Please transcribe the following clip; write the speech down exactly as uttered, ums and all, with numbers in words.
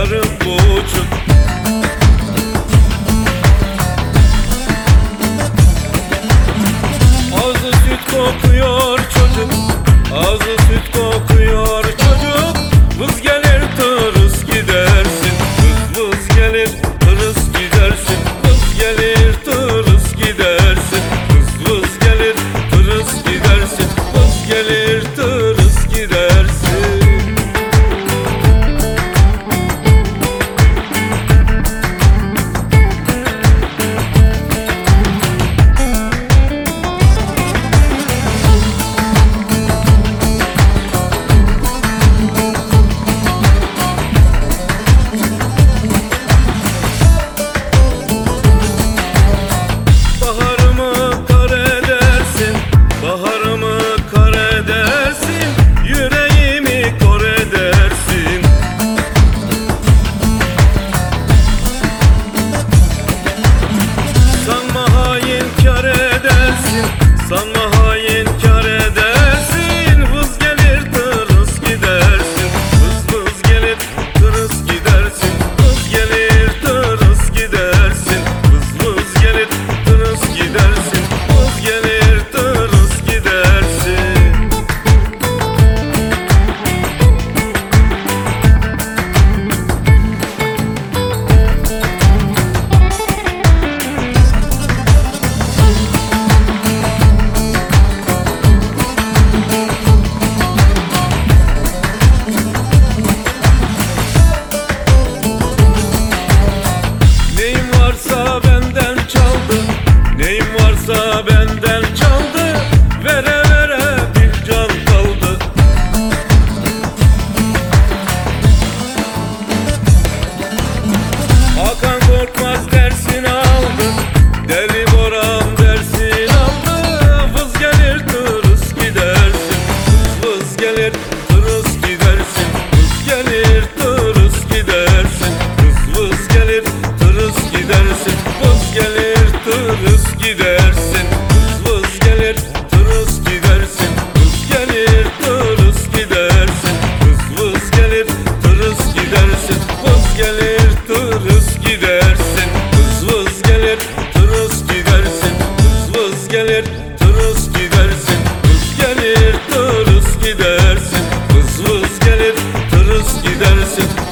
yarım buçuk. Ağzı süt kokuyor çocuk, ağzı süt kokuyor çocuk. Vız gelir tırıs gidersin, vız vız gelir tırıs gidersin. Vız gelir tırıs gidersin, vız vız gelir tırıs gidersin. Vız gelir tırıs gidersin. Baharımı kar edersin, baharımı kar edersin, yüreğimi kor edersin. Sanma hain kar edersin, sanma hain kar edersin. Vız gelir tırıs gidersin, vız vız gelir tırıs gidersin. Vız gelir tırıs gidersin, vız vız gelir tırıs gidersin. Vız gelir tırıs gidersin. Neyim varsa benden çaldı, neyim varsa benden çaldı. Vere vere bir can kaldı. Hakan Korkmaz dersini aldı, Deli Boran dersini aldı. Vız gelir tırıs gidersin, vız gelir tırıs gidersin. Vız gelir tırıs gidersin, vız vız gelir tırıs gidersin. Vız gelir tırıs gidersin, vız vız gelir tırıs gidersin. Vız gelir tırıs gidersin, vız vız gelir tırıs gidersin. Vız gelir tırıs gidersin, vız vız gelir tırıs gidersin. Vız vız gelir tırıs gidersin, vız gelir tırıs gidersin. Vız vız gelir tırıs gidersin.